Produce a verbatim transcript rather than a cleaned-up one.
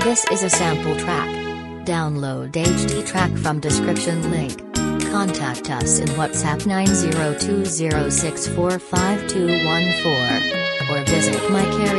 This is a sample track. Download H D track from description link. Contact us in WhatsApp nine zero two zero six four five two one four or visit my carrier